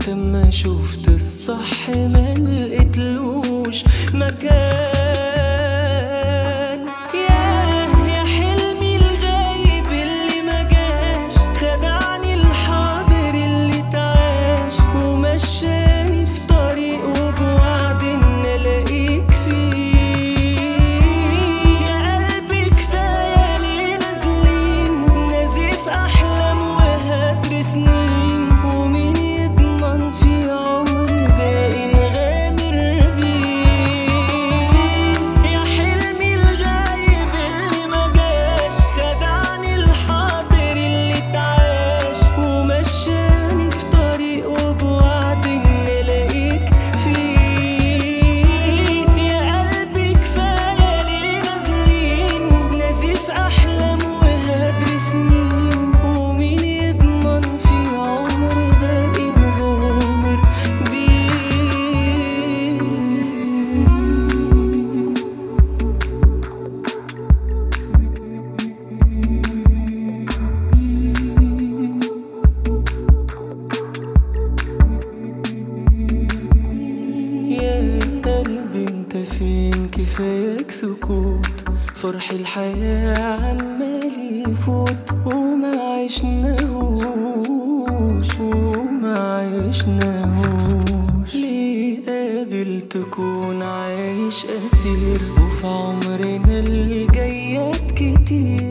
لما شفت الصح ما لقيتلوش مكان. يا حلمي الغايب اللي ما جاش، خدعني الحاضر اللي تعاش، ومشاني في طريق وبوعد ان الاقيك فيه. يا قلبي كفايه ليه نازلين نزيف احلام وهدر سنين، ومين يضمن في عمر باقي نغامر بيه. يا حلمي الغايب اللي ما جاش، خدعني الحاضر اللي تعاش، ومشاني في طريق وبوعد ان الاقيك فيه. يا قلبي كفايه ليه نازلين نزيف احلام وهدر سنين، ومين يضمن في عمر باقي نغامر بيه. يا قلبي انت فين؟ كفاياك سكوت، فرح الحياة عمال يفوت وما عشناهوش. ليه قابل تكون عايش أسير، وفي عمرنا الجايات كتير